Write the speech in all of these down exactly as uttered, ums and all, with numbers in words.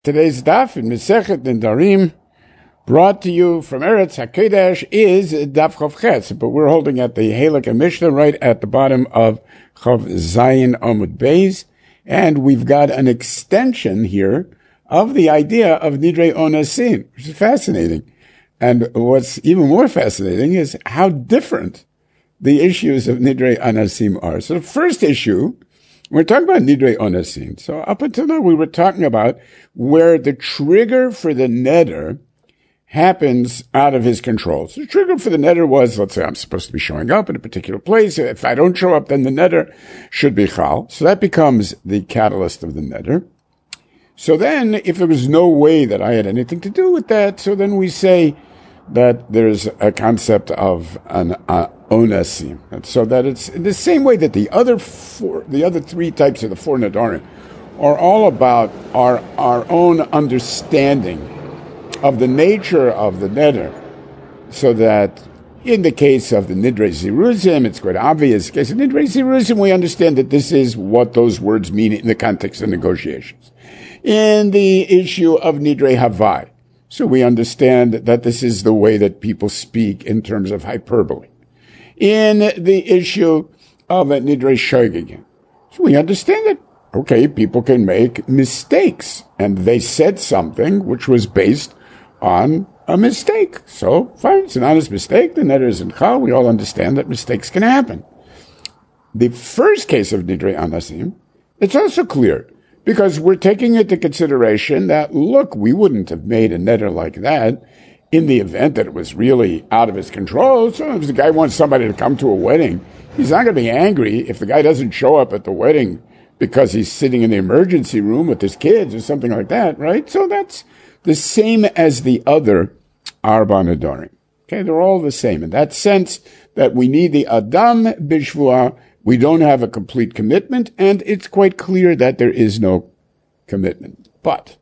Today's daf in Masechet Nedarim, brought to you from Eretz HaKodesh, is Daf Chav Ches, but we're holding at the Halakha Mishnah right at the bottom of Chav Zayin Amud Beis, and we've got an extension here of the idea of Nidrei Onasin, which is fascinating. And what's even more fascinating is how different the issues of Nidrei Onasim are. So the first issue, we're talking about Nidrei Onasin. So up until now, we were talking about where the trigger for the neder happens out of his control. So the trigger for the neder was, let's say I'm supposed to be showing up in a particular place. If I don't show up, then the neder should be chal. So that becomes the catalyst of the neder. So then, if there was no way that I had anything to do with that, so then we say that there's a concept of an uh, onasim. And so that it's in the same way that the other four, the other three types of the four nadarim are all about our, our own understanding of the nature of the neder, so that in the case of the Nidrei Ziruzim, it's quite obvious. In the case of Nidrei Ziruzim, we understand that this is what those words mean in the context of negotiations. In the issue of Nidrei Havai, so we understand that this is the way that people speak in terms of hyperbole. In the issue of Nidrei Shogegin, so we understand that, okay, people can make mistakes, and they said something which was based on a mistake. So, fine, it's an honest mistake, the neder is in chal, we all understand that mistakes can happen. The first case of Nidrei Onasim, it's also clear, because we're taking into consideration that, look, we wouldn't have made a neder like that in the event that it was really out of his control. So if the guy wants somebody to come to a wedding, he's not going to be angry if the guy doesn't show up at the wedding because he's sitting in the emergency room with his kids or something like that, right? So that's the same as the other Arba Nedarim. Okay, they're all the same in that sense that we need the Adam Bishvuah. We don't have a complete commitment, and it's quite clear that there is no commitment. But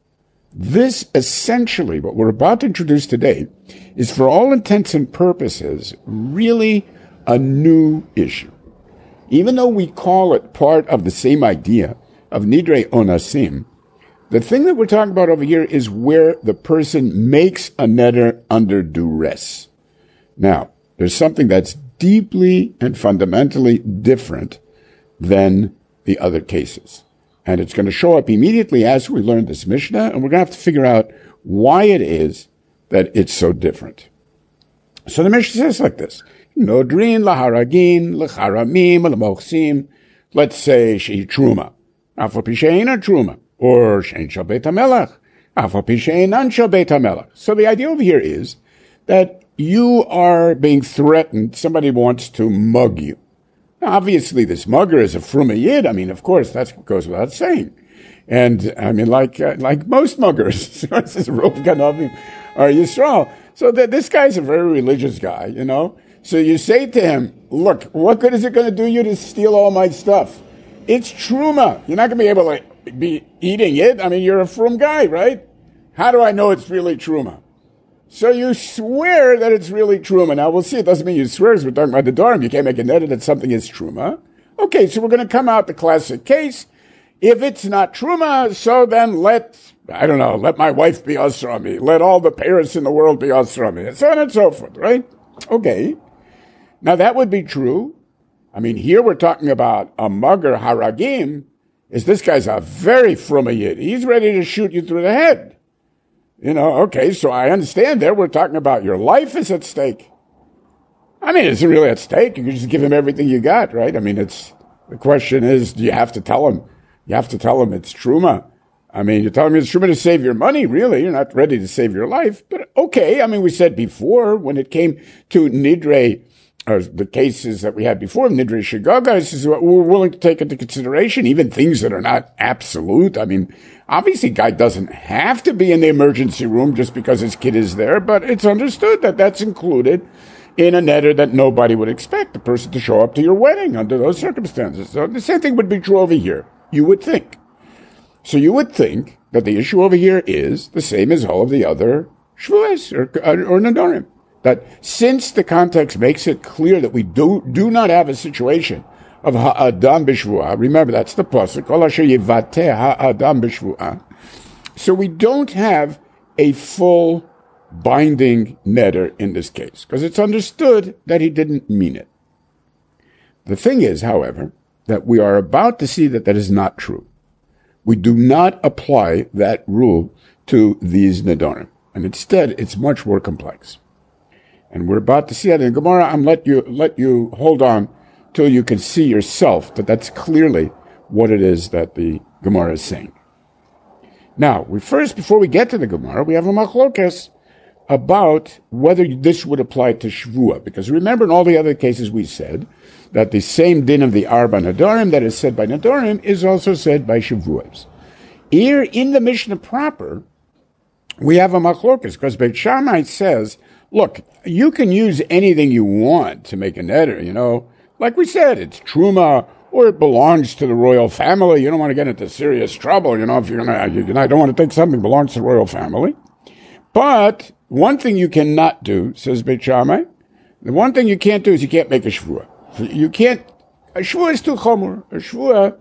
this essentially, what we're about to introduce today, is for all intents and purposes really a new issue. Even though we call it part of the same idea of Nidrei Onasim, the thing that we're talking about over here is where the person makes a neder under duress. Now, there's something that's deeply and fundamentally different than the other cases. And it's going to show up immediately as we learn this Mishnah, and we're going to have to figure out why it is that it's so different. So the Mishnah says like this: Nodrin laharagin lecharamim lemochsim. Let's say she truma, afal pishein truma, or shein shel beit hamelech, afal pishein an shel beit hamelech. So the idea over here is that you are being threatened. Somebody wants to mug you. Now, obviously, this mugger is a fruma yid. I mean, of course, that goes without saying. And, I mean, like uh, like most muggers, this is Rov Ganovim or Yisrael. So that this guy's a very religious guy, you know. So you say to him, look, what good is it going to do you to steal all my stuff? It's truma. You're not going to be able to be eating it. I mean, you're a frum guy, right? How do I know it's really truma? So you swear that it's really truma. Now we'll see. It doesn't mean you swear, as we're talking about the Dharm. You can't make a neder that something is truma. Okay, so we're going to come out the classic case. If it's not truma, so then let, I don't know, let my wife be asra on me. Let all the parents in the world be asra on me. And so on and so forth, right? Okay. Now that would be true. I mean, here we're talking about a mugger haragim. Is this guy's a very fruma yid. He's ready to shoot you through the head. You know, okay, so I understand there we're talking about your life is at stake. I mean, is it really at stake? You can just give him everything you got, right? I mean, it's, the question is, do you have to tell him? You have to tell him it's truma. I mean, you're telling me it's truma to save your money, really. You're not ready to save your life. But okay, I mean, we said before, when it came to Nidrei, or the cases that we had before, Nidrei Shigaga, this is what we're willing to take into consideration, even things that are not absolute. I mean, obviously, guy doesn't have to be in the emergency room just because his kid is there, but it's understood that that's included in a neder that nobody would expect the person to show up to your wedding under those circumstances. So the same thing would be true over here, you would think. So you would think that the issue over here is the same as all of the other shvuas or, or nedarim. That since the context makes it clear that we do, do not have a situation of ha'adam b'shvuah. Remember, that's the pasuk. Kol asher yivateh ha'adam b'shvuah. So we don't have a full binding neder in this case, because it's understood that he didn't mean it. The thing is, however, that we are about to see that that is not true. We do not apply that rule to these nedorim, and instead it's much more complex. And we're about to see that in Gemara. I'm let you let you hold on till you can see yourself that that's clearly what it is that the Gemara is saying. Now, we first, before we get to the Gemara, we have a machlokes about whether this would apply to Shvua. Because remember, in all the other cases we said that the same din of the Arba Nedorim that is said by Nedorim is also said by Shavuos. Here, in the Mishnah proper, we have a machlokes, because Beit Shammai says, look, you can use anything you want to make a neder, you know. Like we said, it's truma, or it belongs to the royal family. You don't want to get into serious trouble, you know, if you're gonna, you know, I don't want to take something that belongs to the royal family. But one thing you cannot do, says Beit Shammai, the one thing you can't do is you can't make a shvua. You can't, a shvua is too chomer. A shvua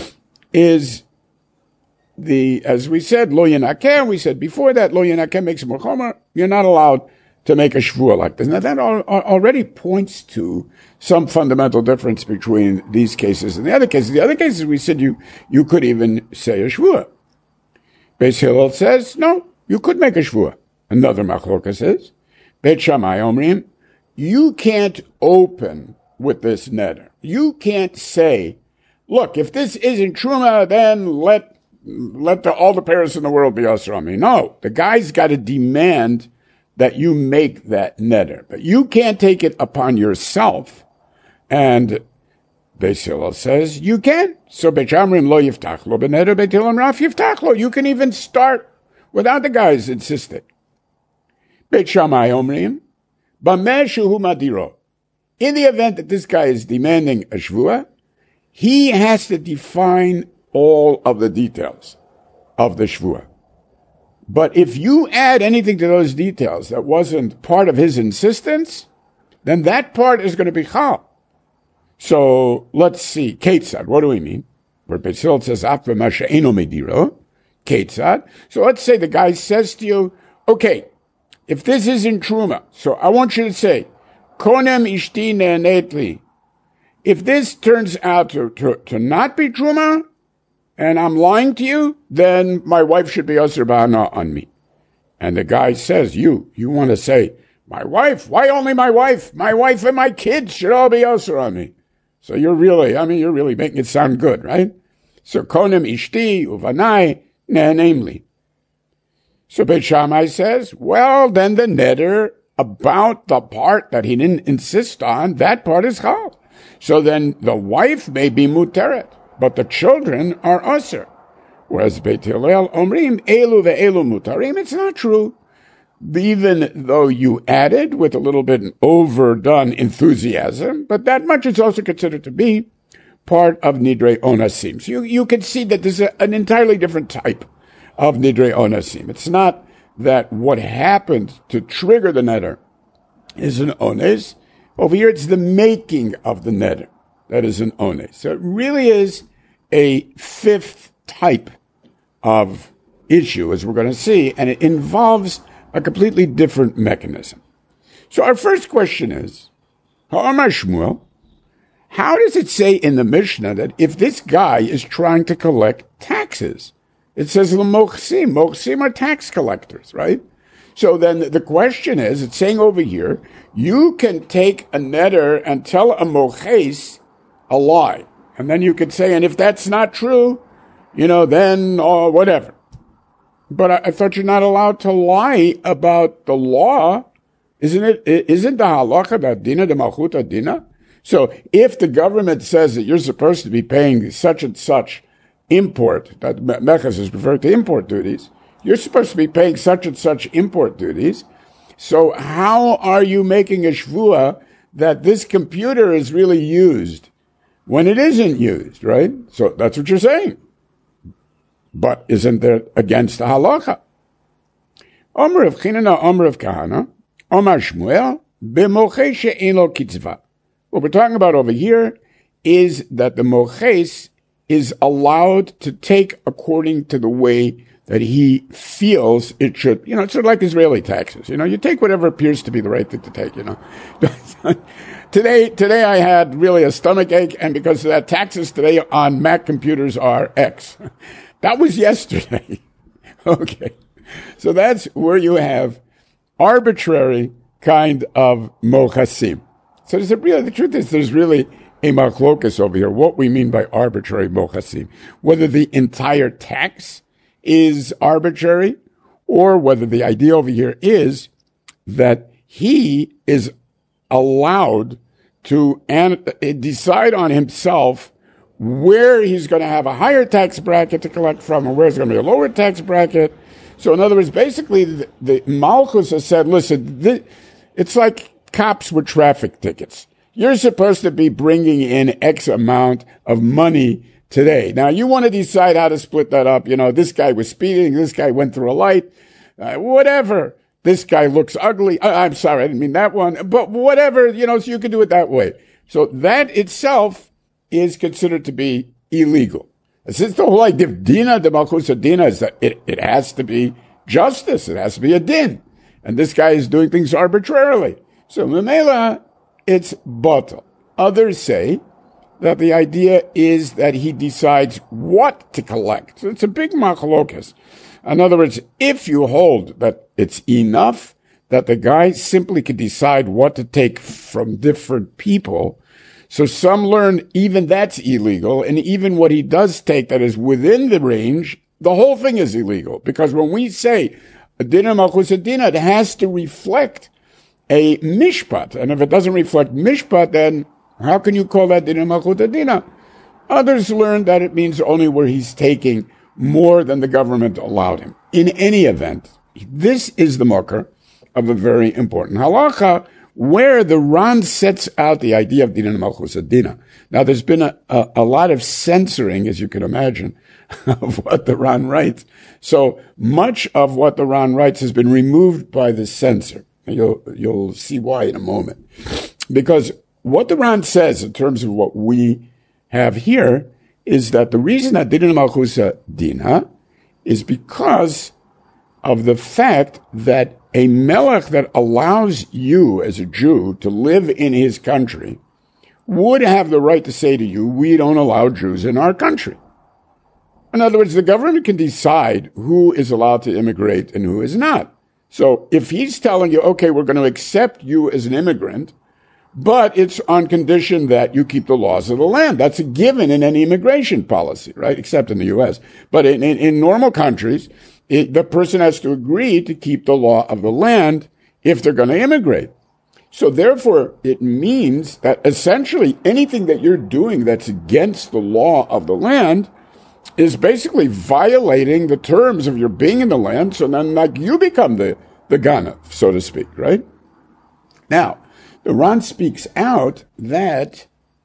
is the, as we said, lo yenakeh, we said before that, lo yenakeh makes more chomer. You're not allowed to make a shvua like this. Now that al- already points to some fundamental difference between these cases and the other cases. The other cases we said you, you could even say a shvua. Beis Hillel says, no, you could make a shvua. Another machloka says, Beit Shammai omrim, you can't open with this neder. You can't say, look, if this isn't truma, then let, let the, all the parents in the world be usher on me. No, the guy's got to demand that you make that neder. But you can't take it upon yourself. And Beis Hillel says, you can. So Beit Shammai lo yiftach lo b'neder, Beit Hillel raf yiftach lo. You can even start without the guys insisting. Beit Shammai omrim, b'meh shehu madiro. In the event that this guy is demanding a shvua, he has to define all of the details of the shvua. But if you add anything to those details that wasn't part of his insistence, then that part is going to be chal. So let's see, Ketzad, what do we mean? Where Beit Hillel says, Afve masha eno mediro, Ketzad. So let's say the guy says to you, okay, if this isn't truma, so I want you to say, Konem ishti ne'enetli. If this turns out to, to, to not be truma, and I'm lying to you, then my wife should be asur b'hana on me. And the guy says, you, you want to say, my wife? Why only my wife? My wife and my kids should all be asur on me. So you're really, I mean, you're really making it sound good, right? So konem ishti uvanai ne'enemli. So Beit Shammai says, well, then the neder about the part that he didn't insist on, that part is chal. So then the wife may be muteret, but the children are usher. Whereas Beit Hillel omrim elu ve'elu mutarim, it's not true. Even though you added with a little bit overdone enthusiasm, but that much is also considered to be part of nidrei onasim. So you, you can see that there's a, an entirely different type of nidrei onasim. It's not that what happened to trigger the neder is an ones. Over here, it's the making of the neder that is an ones. So it really is a fifth type of issue, as we're going to see, and it involves a completely different mechanism. So our first question is, Ha'amar Shmuel, how does it say in the Mishnah that if this guy is trying to collect taxes, it says l'mochsim, mochsim are tax collectors, right? So then the question is, it's saying over here, you can take a neder and tell a moches a lie. And then you could say, and if that's not true, you know, then, or uh, whatever. But I, I thought you're not allowed to lie about the law. Isn't it, isn't the halacha that dina de malchuta dina? So if the government says that you're supposed to be paying such and such import, that mechas is referred to import duties, you're supposed to be paying such and such import duties. So how are you making a shvua that this computer is really used when it isn't used, right? So that's what you're saying. But isn't that against the halacha? Omer of Chinana, Omer of Kahana, Omer Shmuel, b'moches she'en lo kitzva. What we're talking about over here is that the moches is allowed to take according to the way that he feels it should, you know, it's sort of like Israeli taxes. You know, you take whatever appears to be the right thing to take, you know. Today, today I had really a stomach ache, and because of that, taxes today on Mac computers are X. That was yesterday. Okay. So that's where you have arbitrary kind of mochasim. So there's a really, the truth is there's really a machlokas over here, what we mean by arbitrary mochasim. Whether the entire tax is arbitrary, or whether the idea over here is that he is allowed to an- decide on himself where he's going to have a higher tax bracket to collect from and where it's going to be a lower tax bracket. So in other words, basically the, the Malchus has said, listen, this, it's like cops with traffic tickets. You're supposed to be bringing in X amount of money today. Now you want to decide how to split that up. You know, this guy was speeding, this guy went through a light, uh, whatever. This guy looks ugly. I, I'm sorry, I didn't mean that one. But whatever, you know, so you can do it that way. So that itself is considered to be illegal. Since the whole idea of dina, the malchus dina, is that it, it has to be justice. It has to be a din. And this guy is doing things arbitrarily. So memela, it's batal. Others say that the idea is that he decides what to collect. So it's a big machlokas. In other words, if you hold that it's enough that the guy simply can decide what to take from different people, so some learn even that's illegal, and even what he does take that is within the range, the whole thing is illegal. Because when we say a dinah malchus dinah, it has to reflect a mishpat. And if it doesn't reflect mishpat, then how can you call that dinah malchus dinah? Others learn that it means only where he's taking more than the government allowed him. In any event, this is the mokar of a very important halacha, where the Ran sets out the idea of dinah malchus dinah. Now, there's been a, a, a lot of censoring, as you can imagine, of what the Ran writes. So much of what the Ran writes has been removed by the censor. You'll, you'll see why in a moment. Because what the Ran says in terms of what we have here is that the reason that dinah malchus dinah is because of the fact that a melech that allows you as a Jew to live in his country would have the right to say to you, we don't allow Jews in our country. In other words, the government can decide who is allowed to immigrate and who is not. So if he's telling you, okay, we're going to accept you as an immigrant, but it's on condition that you keep the laws of the land. That's a given in any immigration policy, right? Except in the U S. But in, in, in normal countries, it, the person has to agree to keep the law of the land if they're going to immigrate. So therefore, it means that essentially anything that you're doing that's against the law of the land is basically violating the terms of your being in the land. So then like you become the, the ganav, so to speak, right? Now, the Ran speaks out that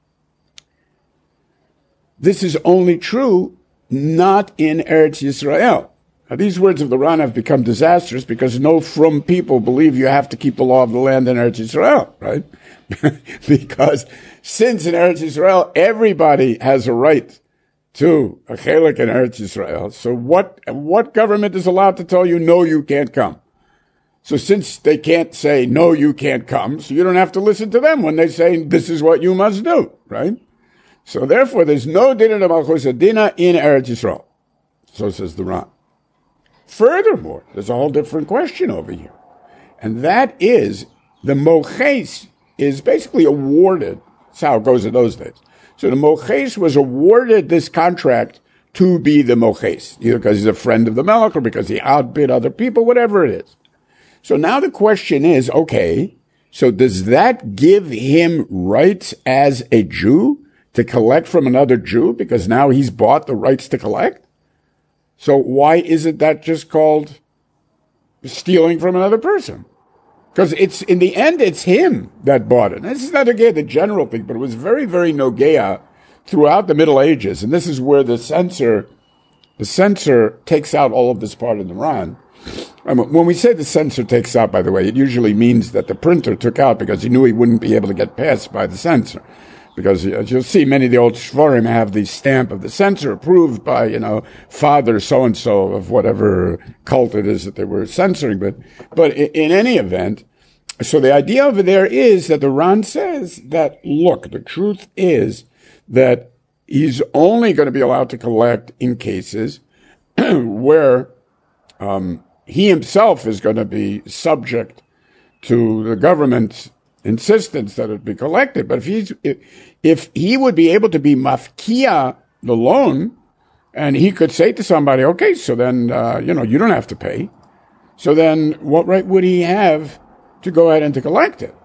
this is only true not in Eretz Yisrael. Now, these words of the Ran have become disastrous because no frum people believe you have to keep the law of the land in Eretz Yisrael, right? Because since in Eretz Yisrael everybody has a right to a chelik in Eretz Yisrael, so what what government is allowed to tell you no, you can't come? So since they can't say, no, you can't come, so you don't have to listen to them when they say, this is what you must do, right? So therefore, there's no dinah malchus dinah in Eretz Yisrael. So says the Ran. Furthermore, there's a whole different question over here. And that is, the moches is basically awarded, that's how it goes in those days. So the moches was awarded this contract to be the moches, either because he's a friend of the melech or because he outbid other people, whatever it is. So now the question is, okay, so does that give him rights as a Jew to collect from another Jew because now he's bought the rights to collect? So why isn't that just called stealing from another person? Because it's, in the end, it's him that bought it. And this is not again the general thing, but it was very, very nogea throughout the Middle Ages. And this is where the censor, the censor takes out all of this part of the Ran. When we say the censor takes out, by the way, it usually means that the printer took out because he knew he wouldn't be able to get passed by the censor. because as you'll see, many of the old Shvarim have the stamp of the censor approved by, you know, father so-and-so of whatever cult it is that they were censoring. But, but in any event, so the idea over there is that the Ran says that, look, the truth is that he's only going to be allowed to collect in cases where um, he himself is going to be subject to the government's insistence that it be collected. But if he's, if, if he would be able to be mafkia the loan, and he could say to somebody, okay, so then, uh, you know, you don't have to pay. So then what right would he have to go ahead and to collect it?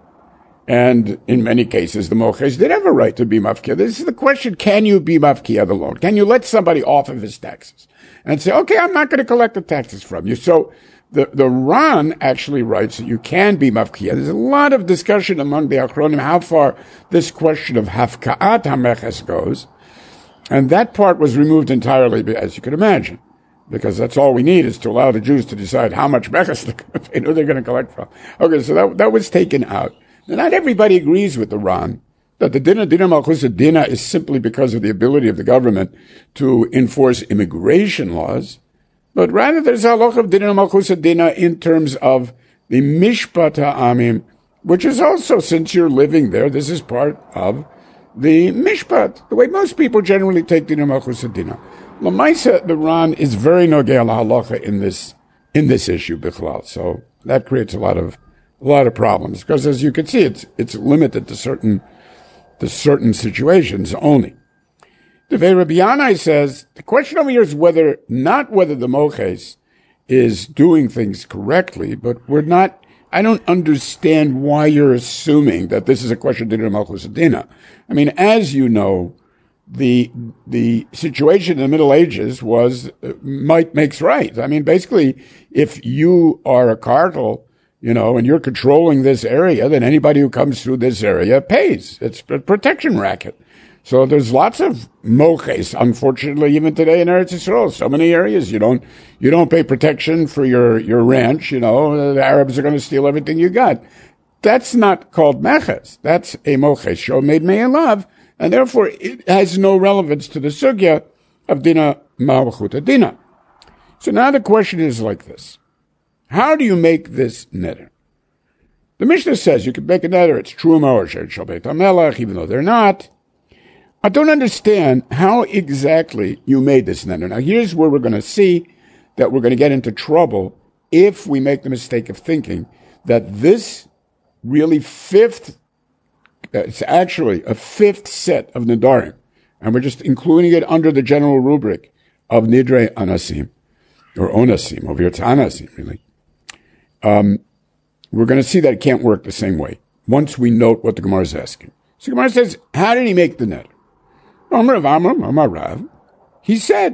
And in many cases, the moches did have a right to be mafkia. This is the question, can you be mafkia the loan? Can you let somebody off of his taxes and say, okay, I'm not going to collect the taxes from you? So The, the Ran actually writes that you can be mafkia. There's a lot of discussion among the Achronim how far this question of hafka'at hameches goes. And that part was removed entirely, as you can imagine, because that's all we need is to allow the Jews to decide how much meches they're going to pay, who they're going to collect from. Okay, so that, that was taken out. Now, not everybody agrees with the Ran that the Dina Dina Malchus Dina is simply because of the ability of the government to enforce immigration laws. But rather, there's a halacha of Dina Malchus Dina in terms of the Mishpat Ha'amim, which is also, since you're living there, this is part of the Mishpat, the way most people generally take Dina Malchus Dina. L'maisa, the Ran is very nogei al halacha in this in this issue, bichlal. So that creates a lot of a lot of problems because, as you can see, it's it's limited to certain to certain situations only. The Rabbi Yanai says, the question over here is whether, not whether the moches is doing things correctly, but we're not, I don't understand why you're assuming that this is a question of Dina Malchus Dina. I mean, as you know, the, the situation in the Middle Ages was, uh, might makes right. I mean, basically, if you are a cartel, you know, and you're controlling this area, then anybody who comes through this area pays. It's a protection racket. So there's lots of moches, unfortunately, even today in Eretz Yisrael. So many areas you don't you don't pay protection for your, your ranch. You know, the Arabs are going to steal everything you got. That's not called meches. That's a moches show made me'elav, and therefore it has no relevance to the sugya of Dina Malchuta Dina. So now the question is like this: how do you make this neder? The Mishnah says you can make a neder. It's truma or sher shel Beit HaMelech, even though they're not. I don't understand how exactly you made this neder. Now, here's where we're going to see that we're going to get into trouble if we make the mistake of thinking that this really fifth, uh, it's actually a fifth set of nedarim, and we're just including it under the general rubric of nidrei anasim, or onasim, over here it's anasim, really. Um, we're going to see that it can't work the same way once we note what the Gemara is asking. So the Gemara says, how did he make the neder? Amar of Amram, Amar Rav, he said,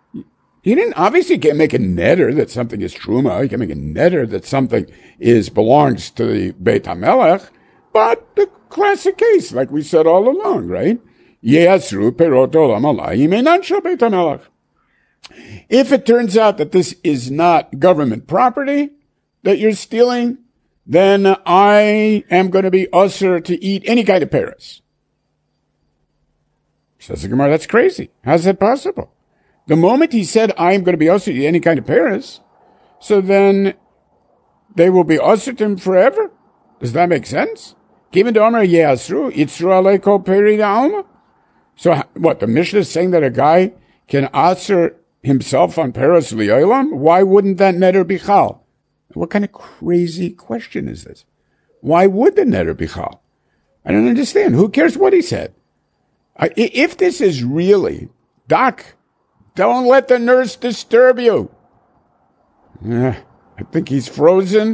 he didn't obviously can't make a neder that something is truma. He can make a neder that something is belongs to the Beit HaMelech, but the classic case, like we said all along, right? Yeasru perot olam alayim einan shel Beit HaMelech. If it turns out that this is not government property that you're stealing, then I am going to be usher to eat any kind of pears. Says the Gemara, that's crazy. How's that possible? The moment he said, I'm going to be usher to eat any kind of pears, so then they will be usher to him forever? Does that make sense? Given to Omer Yeasru, Yitzru Aleiko Peri Alma? So what, the Mishnah is saying that a guy can usher himself on pears li'olam? Why wouldn't that neder be chal? What kind of crazy question is this? Why would the neder be chal? I don't understand. Who cares what he said? If this is really, Doc, don't let the nurse disturb you. Uh, I think he's frozen.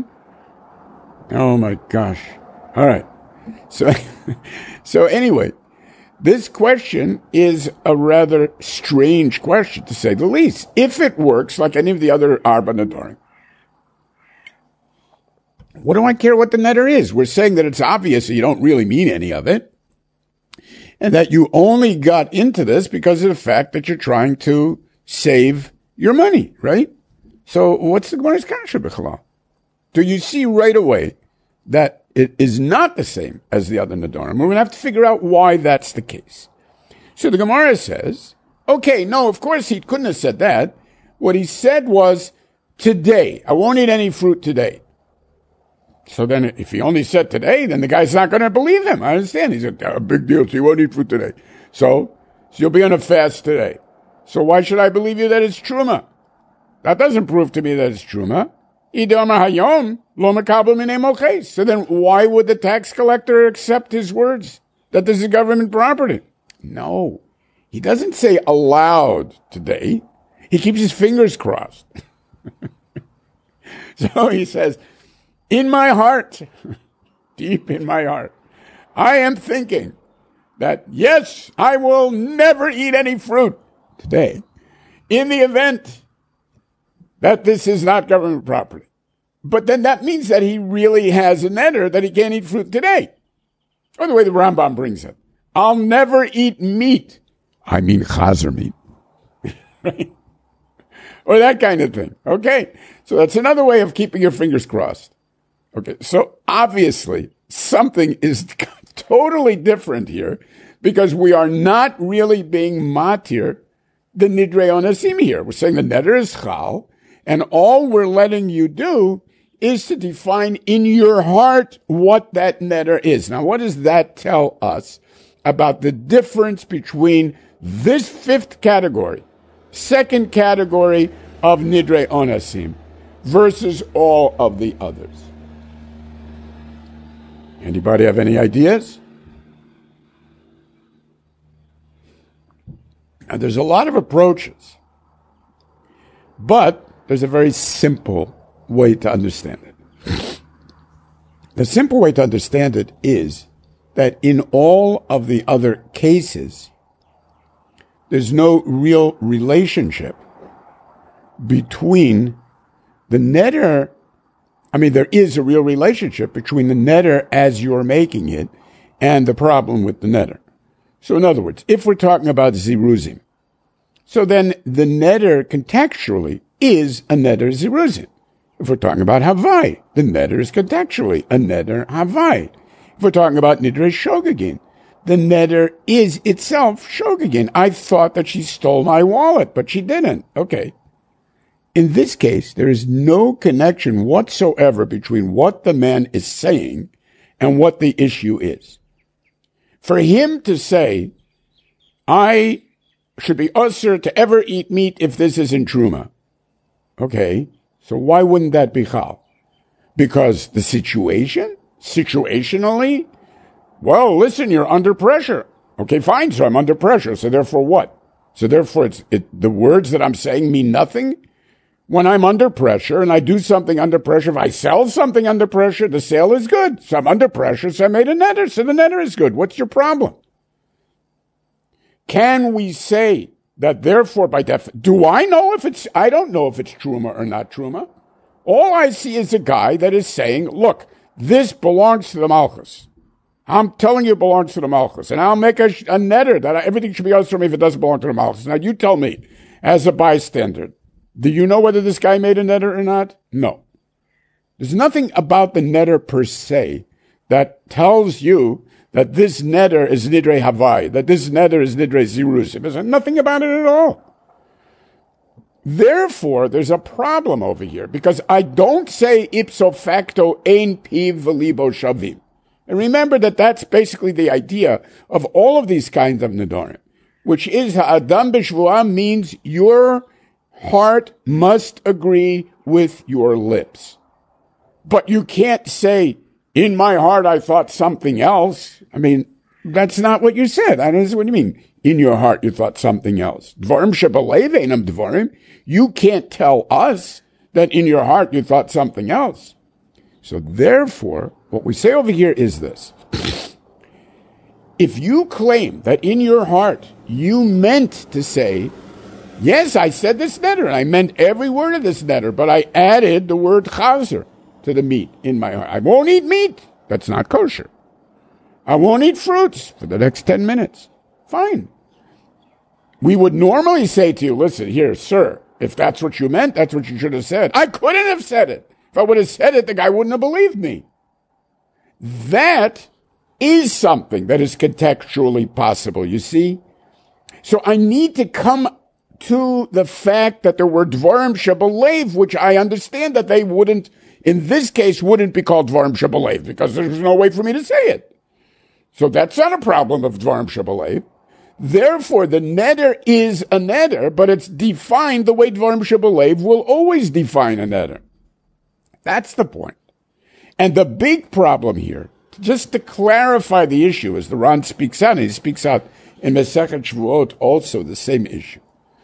Oh my gosh. All right. So, so anyway, this question is a rather strange question, to say the least. If it works like any of the other Arba Nedarim, what do I care what the neder is? We're saying that it's obvious that you don't really mean any of it, and that you only got into this because of the fact that you're trying to save your money, right? So what's the Gemara's kasha b'chalal? Do you see right away that it is not the same as the other Nedarim. We're going to have to figure out why that's the case. So the Gemara says, okay, no, of course he couldn't have said that. What he said was, today, I won't eat any fruit today. So then if he only said today, then the guy's not going to believe him. I understand. He said, a big deal, so you won't eat fruit today. So, so you'll be on a fast today. So why should I believe you that it's truma? That doesn't prove to me that it's truma. So then why would the tax collector accept his words that this is government property? No. He doesn't say aloud today. He keeps his fingers crossed. So he says, in my heart, deep in my heart, I am thinking that, yes, I will never eat any fruit today in the event that this is not government property. But then that means that he really has a neder that he can't eat fruit today. Or the way the Rambam brings it. I'll never eat meat. I mean chazer meat. Right? Or that kind of thing. Okay? So that's another way of keeping your fingers crossed. Okay, so obviously something is totally different here because we are not really being matir the nidrei onasim here. We're saying the neder is chal, and all we're letting you do is to define in your heart what that neder is. Now, what does that tell us about the difference between this fifth category, second category of nidrei onasim, versus all of the others? Anybody have any ideas? Now, there's a lot of approaches, but there's a very simple way to understand it. The simple way to understand it is that in all of the other cases, there's no real relationship between the neder. I mean, there is a real relationship between the neder as you're making it and the problem with the neder. So in other words, if we're talking about ziruzim, so then the neder contextually is a neder ziruzim. If we're talking about havai, the neder is contextually a neder havai. If we're talking about nidrei shogegin, the neder is itself shogegin. I thought that she stole my wallet, but she didn't. Okay. In this case, there is no connection whatsoever between what the man is saying and what the issue is. For him to say, I should be usher to ever eat meat if this isn't truma. Okay, so why wouldn't that be chal? Because the situation, situationally, well, listen, you're under pressure. Okay, fine, so I'm under pressure, so therefore what? So therefore it's, it, the words that I'm saying mean nothing? When I'm under pressure and I do something under pressure, if I sell something under pressure, the sale is good. So I'm under pressure, so I made a neder, so the neder is good. What's your problem? Can we say that therefore by def, do I know if it's, I don't know if it's truma or not truma. All I see is a guy that is saying, look, this belongs to the Malchus. I'm telling you it belongs to the Malchus. And I'll make a, a neder that I, everything should be yours for me if it doesn't belong to the Malchus. Now you tell me, as a bystander, do you know whether this guy made a neder or not? No. There's nothing about the neder per se that tells you that this neder is nidrei havai, that this neder is nidrei ziruzim. There's nothing about it at all. Therefore, there's a problem over here, because I don't say ipso facto ein piv v'libo shavim. And remember that that's basically the idea of all of these kinds of nedarim, which is ha'adam b'shvuah means your heart must agree with your lips. But you can't say, in my heart I thought something else. I mean, that's not what you said. I don't know what you mean. In your heart you thought something else. Dvarim shebalev einam dvarim. You can't tell us that in your heart you thought something else. So therefore, what we say over here is this. If you claim that in your heart you meant to say, yes, I said this neder, and I meant every word of this neder, but I added the word chazer to the meat in my heart. I won't eat meat. That's not kosher. I won't eat fruits for the next ten minutes. Fine. We would normally say to you, listen, here, sir, if that's what you meant, that's what you should have said. I couldn't have said it. If I would have said it, the guy wouldn't have believed me. that is something that is contextually possible, you see? So I need to come to the fact that there were Dvarim Shebelev, which I understand that they wouldn't, in this case, wouldn't be called Dvarim Shebelev, because there's no way for me to say it. So that's not a problem of Dvarim Shebelev. Therefore, the neder is a neder, but it's defined the way Dvarim Shebelev will always define a neder. That's the point. And the big problem here, just to clarify the issue, as the Ran speaks out, and he speaks out in Masechet Shvuot also the same issue,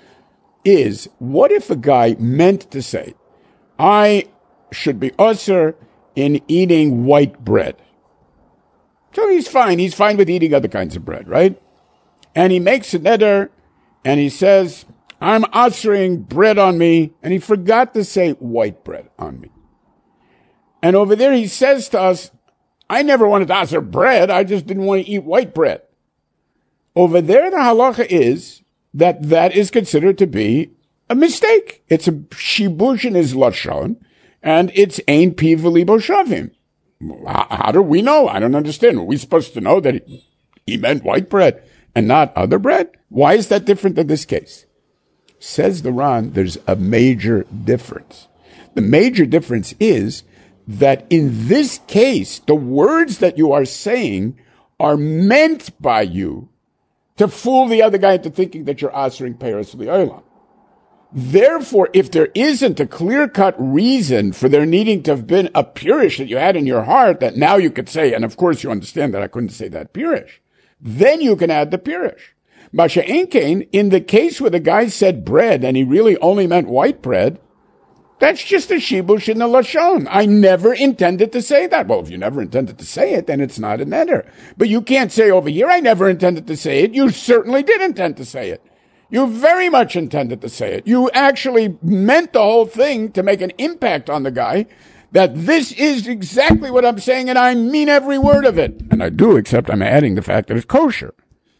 is what if a guy meant to say, I should be usher in eating white bread. So he's fine. He's fine with eating other kinds of bread, right? And he makes a neder, and he says, I'm ushering bread on me, and he forgot to say white bread on me. And over there he says to us, I never wanted to usher bread, I just didn't want to eat white bread. Over there the halacha is that that is considered to be a mistake. It's a shibush in his lashon, and it's ein piv v'libo shavim. How, how do we know? I don't understand. Are we supposed to know that he, he meant white bread and not other bread? Why is that different in this case? Says the Ran, there's a major difference. The major difference is that in this case, the words that you are saying are meant by you to fool the other guy into thinking that you're answering Paris Li'olam. Therefore, if there isn't a clear-cut reason for there needing to have been a pirish that you had in your heart that now you could say, and of course you understand that I couldn't say that pirish, then you can add the pirish. Masha Enkein, in the case where the guy said bread and he really only meant white bread, that's just a shibush in the lashon. I never intended to say that. Well, if you never intended to say it, then it's not a neder. But you can't say over here, I never intended to say it. You certainly did intend to say it. You very much intended to say it. You actually meant the whole thing to make an impact on the guy, that this is exactly what I'm saying, and I mean every word of it. And I do, except I'm adding the fact that it's kosher.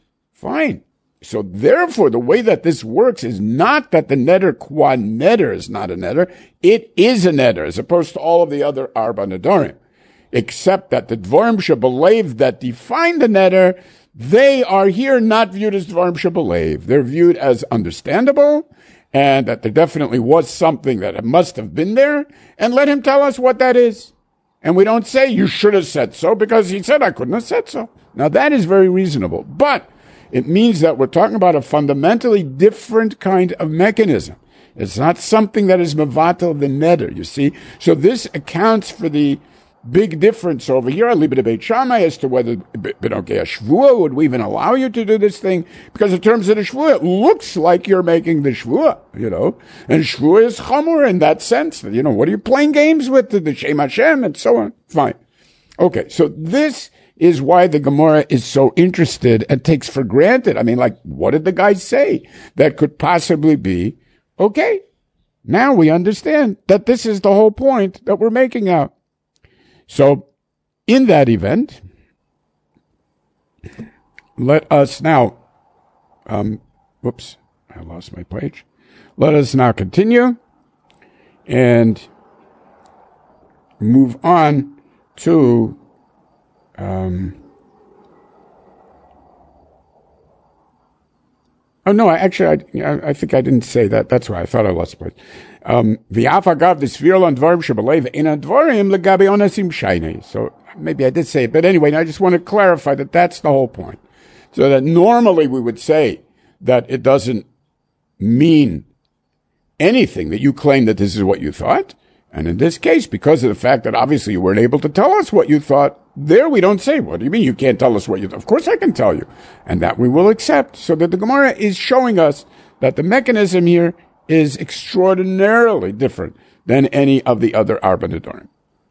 Fine. So therefore, the way that this works is not that the neder qua neder is not a neder. It is a neder, as opposed to all of the other arba nedarim. Except that the dvarim shebelev that define the neder, they are here not viewed as dvarim shebelev. They're viewed as understandable, and that there definitely was something that must have been there, and let him tell us what that is. And we don't say, you should have said so, because he said I couldn't have said so. Now that is very reasonable. But it means that we're talking about a fundamentally different kind of mechanism. It's not something that is mevatel the neder, you see. So this accounts for the big difference over here. I leave it to Beit Shammai as to whether, but okay, a shvua, would we even allow you to do this thing? Because in terms of the shvua, it looks like you're making the shvua, you know. And shvua is chamor in that sense. You know, what are you playing games with? The Shem Hashem and so on. Fine. Okay, so this is why the Gemara is so interested and takes for granted. I mean, like, what did the guy say that could possibly be okay? Now we understand that this is the whole point that we're making out. So, in that event, let us now, um, whoops, I lost my page. Let us now continue and move on to Um, oh no, I actually, I, I think I didn't say that. That's why I thought I lost the place. Um, so maybe I did say it, but anyway, I just want to clarify that that's the whole point. So that normally we would say that it doesn't mean anything that you claim that this is what you thought. And in this case, because of the fact that obviously you weren't able to tell us what you thought, there we don't say, what do you mean you can't tell us what you thought? Of course I can tell you. And that we will accept. So that the Gemara is showing us that the mechanism here is extraordinarily different than any of the other Arba Nedarim.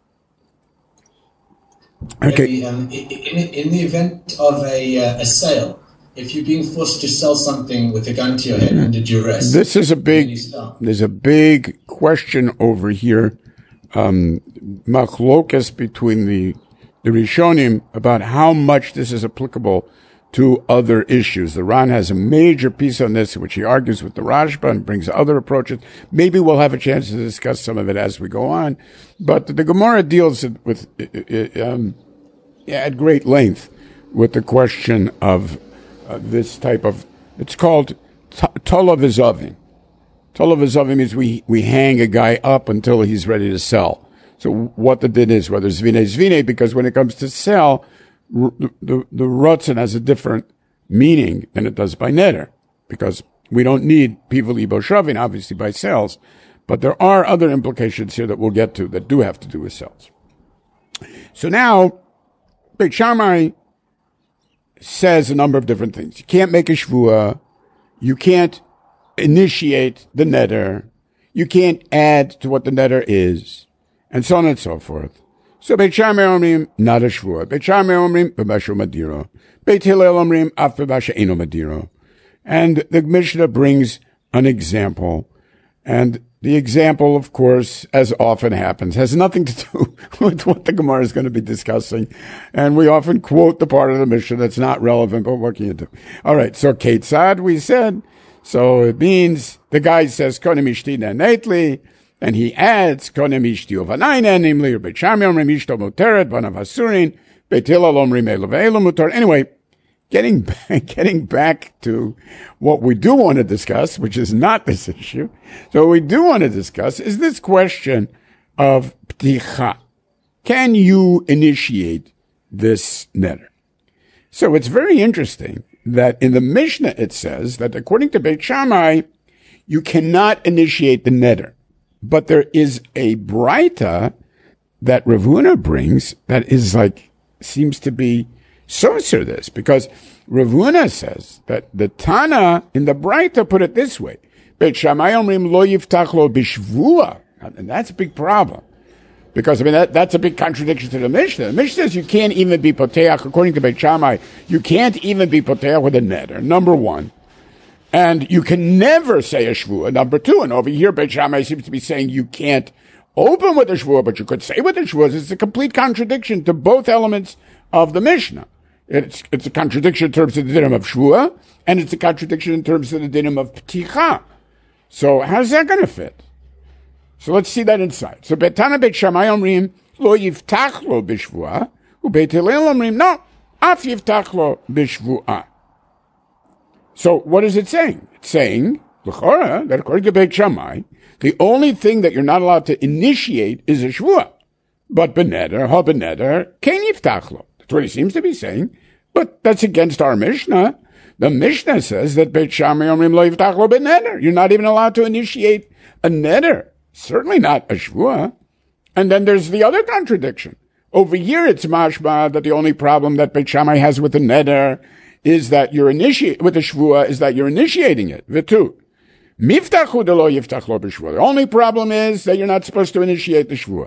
Okay. Maybe, um, in, in the event of a, uh, a sale, if you're being forced to sell something with a gun to your head under duress, this is a big, there's a big question over here, um, machlokas between the, the Rishonim about how much this is applicable to other issues. The Ran has a major piece on this, which he argues with the Rashba and brings other approaches. Maybe we'll have a chance to discuss some of it as we go on. But the Gemara deals with, um, at great length with the question of uh, this type of, it's called Tola Vizavim. Tola Vizavim means we, we hang a guy up until he's ready to sell. So what the din is, whether Zvine Zvine, because when it comes to sell, the, the, the Ratzon has a different meaning than it does by Neder, because we don't need Pivali Boshavin, obviously, by sales, but there are other implications here that we'll get to that do have to do with sales. So now, Beit Shammai says a number of different things. You can't make a shvua, you can't initiate the neder, you can't add to what the neder is, and so on and so forth. So Beit Shammai omrim, not a shvua. Beit Shammai omrim, b'mashu madiro. Beit Hillel omrim, af b'mashu eno madiro. And the Mishnah brings an example, and the example, of course, as often happens, has nothing to do with what the Gemara is going to be discussing. And we often quote the part of the Mishnah that's not relevant, but what can you do? All right, so Ketzad, we said. So it means the guy says, Konem ishtina neitli, and he adds, Konem ishti ovanayna, namely, Beit Shammai omrim ishto muteret, banav hasurin, Beit Hillel omrim elo ve'elo mutar. Anyway, Getting back, getting back to what we do want to discuss, which is not this issue. So what we do want to discuss is this question of pticha. Can you initiate this neder? So it's very interesting that in the Mishnah it says that according to Beit Shammai, you cannot initiate the neder. But there is a Braita that Rav Huna brings that is like, seems to be Soser this, because Rav Huna says that the Tana in the Braita put it this way: Beit Shammai omrim lo yiftach lo b'shvua, and that's a big problem, because I mean that, that's a big contradiction to the Mishnah. The Mishnah says you can't even be poteach. According to Beit Shammai, you can't even be poteach with a neder. Number one, and you can never say a shvua. Number two, and over here Beit Shammai seems to be saying you can't open with a shvua, but you could say with a shvua. It's a complete contradiction to both elements of the Mishnah. It's, it's a contradiction in terms of the dinim of shvua, and it's a contradiction in terms of the dinim of pticha. So how's that going to fit? So let's see that inside. So Betana Beit Shammai omrim lo yiftach lo b'shvua, uBeit Hillel omrim no, af yiftach lo b'shvua. So what is it saying? It's saying, l'chora, that according to Beit Shammai, the only thing that you're not allowed to initiate is a shvua. But beneder, ha beneder, ken yiftach lo. That's what he seems to be saying. But that's against our Mishnah. The Mishnah says that Beit Shammai omrim lo yiftach lo beneder. You're not even allowed to initiate a neder. Certainly not a shvua. And then there's the other contradiction. Over here it's mashma that the only problem that Beit Shammai has with the neder is that you're initiate with the shvua is that you're initiating it. V'tu. Miftachu de lo yiftach lo b'shvua. The only problem is that you're not supposed to initiate the shvua.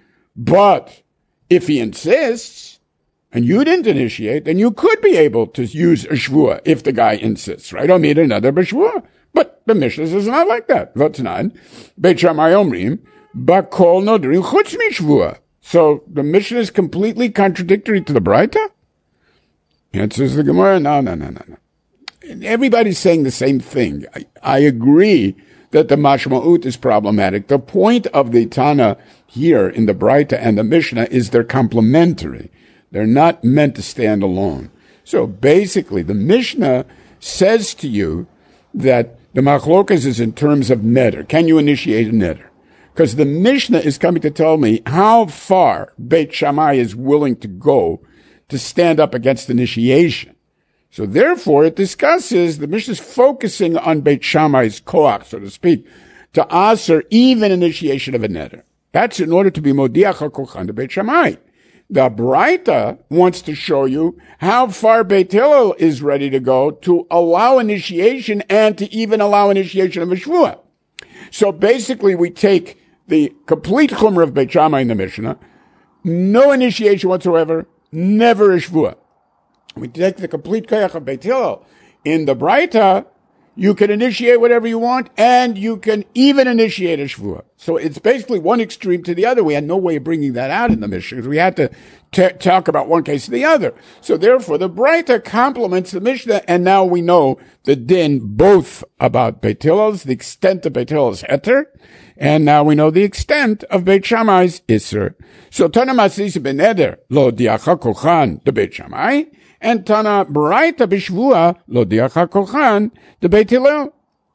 But if he insists, and you didn't initiate, then you could be able to use a shvua if the guy insists, right? I'll need another b'shvua. But the Mishnah says not like that. V'tanan, Beit Shammai omrim, bakol nodrim chutz mishvua. So the Mishnah is completely contradictory to the Braita? Answers the Gemara, no, no, no, no, no. Everybody's saying the same thing. I, I agree that the mashma'ut is problematic. The point of the Tana here in the Braita and the Mishnah is they're complementary. They're not meant to stand alone. So basically, the Mishnah says to you that the machlokas is in terms of neder. Can you initiate a neder? Because the Mishnah is coming to tell me how far Beit Shammai is willing to go to stand up against initiation. So therefore, it discusses, the Mishnah is focusing on Beit Shammai's koach, so to speak, to answer even initiation of a neder. That's in order to be modiach ha'kochan to Beit Shammai. The Braita wants to show you how far Beit Hillel is ready to go to allow initiation and to even allow initiation of a shvua. So basically, we take the complete chumrah of Beit Shammai in the Mishnah, no initiation whatsoever, never a shvua. We take the complete koyach of Beit Hillel. In the Braita, you can initiate whatever you want, and you can even initiate a shvua. So it's basically one extreme to the other. We had no way of bringing that out in the Mishnah because we had to t- talk about one case to the other. So therefore, the Breita complements the Mishnah, and now we know the din both about Beit Hillel's, the extent of Beit Hillel's heter, and now we know the extent of Beit Shammai's Isser. So Tana Masis Beneder lo diacha kolchan the Beit Shammai, and Tana Breita b'Shvua lo diacha kolchan the Beit Hillel.